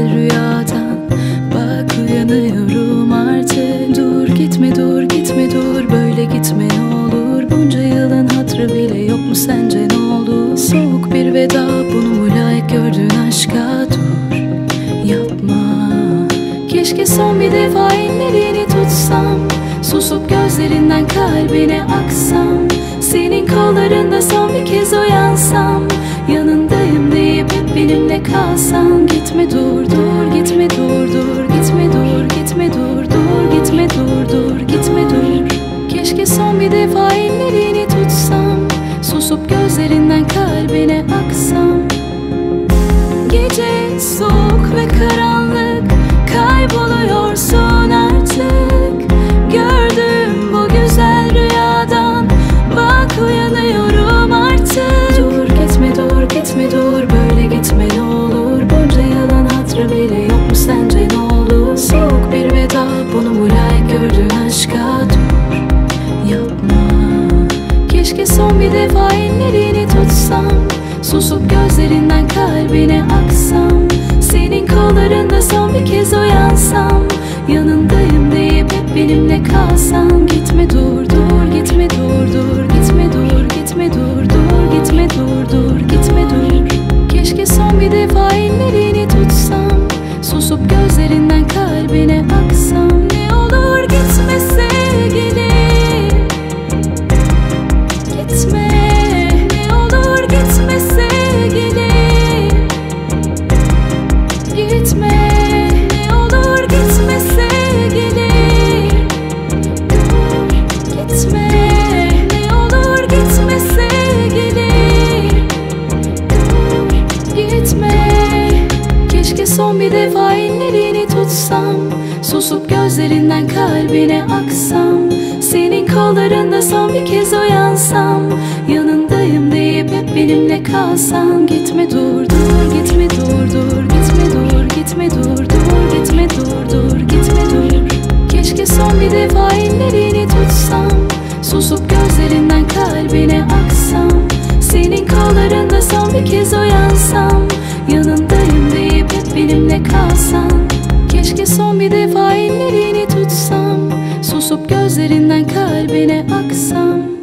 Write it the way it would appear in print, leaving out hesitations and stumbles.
güzel rüyadan. Bak uyanıyorum artık. Dur gitme, dur gitme, dur böyle gitme ne olur. Bunca yılın hatırı bile yok mu sence ne oldu? Soğuk bir veda, bunu mu layık gördün aşka? Dur yapma. Keşke son bir defa ellerini tutsam, susup gözlerinden kalbine aksam, senin kollarında son bir kez uyansam, yanındayım deyip hep benimle kalsan. Gitme dur, dur gitme, dur, dur gitme, dur gitme, dur, dur gitme, dur, dur gitme, dur. Keşke son bir defa ellerini tutsam, susup gözlerinden kalbine aksam. Gece soğuk ve karanlık, kayboluyorsun artık. Gördüm bu güzel rüyadan, bak uyanıyorum artık. Dur gitme, dur gitme, dur böyle gitme ne olur. Bunca yalan hatırı bile yok mu sence ne olur? Soğuk bir veda, bunu mu layık gördün aşka? Dur yapma. Keşke son bir defa ellerini tutsam, susup gözlerinden kalbine aksam, senin kollarında son bir kez uyansam, yanındayım deyip hep benimle kalsan. Gitme dur, dur gitme, dur, dur gitme, dur gitme, dur, dur gitme, dur, dur gitme, dur. Keşke son bir defa ellerini tutsam, susup gözlerinden kalbine aksam. Ne olur gitme sevgilim, gitme. Ne olur gitme sevgilim, gitme. Ne olur gitme sevgilim, dur gitme. Ne olur gitme sevgilim, dur gitme. Keşke son bir defa ellerini tutsam, susup gözlerinden kalbine aksam, senin kollarında son bir kez uyansam, yanındayım deyip hep benimle kalsan. Gitme dur, dur gitme, dur, dur gitme, dur gitme, dur, dur gitme, dur, dur gitme, dur. Keşke son bir defa ellerini tutsam, susup gözlerinden kalbine aksam, senin kollarında son bir kez uyansam, yanındayım deyip hep benimle kalsan. Keşke son bir defa ellerini tutsam, susup gözlerinden kalbine aksam.